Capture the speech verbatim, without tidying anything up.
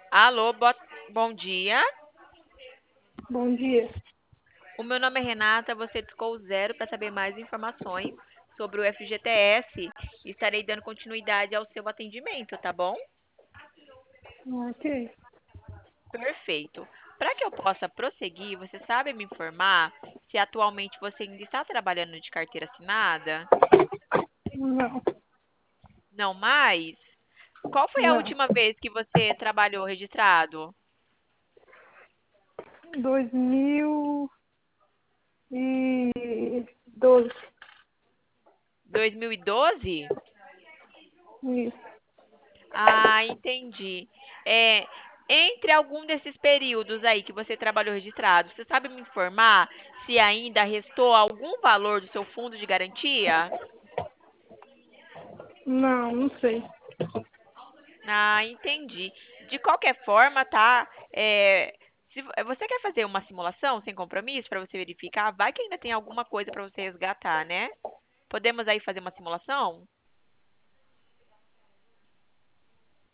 Alô, bo- bom dia. Bom dia. O meu nome é Renata, você discou o zero para saber mais informações sobre o F G T S. Estarei dando continuidade ao seu atendimento, tá bom? Ok. Perfeito. Para que eu possa prosseguir, você sabe me informar se atualmente você ainda está trabalhando de carteira assinada? Não, Não mais? Qual foi a não. última vez que você trabalhou registrado? Dois mil e doze. dois mil e doze? Isso. Ah, entendi. É, entre algum desses períodos aí que você trabalhou registrado, você sabe me informar se ainda restou algum valor do seu fundo de garantia? Não, não sei. Ah, entendi. De qualquer forma, tá? É, se vo- você quer fazer uma simulação sem compromisso para você verificar, vai que ainda tem alguma coisa para você resgatar, né? Podemos aí fazer uma simulação?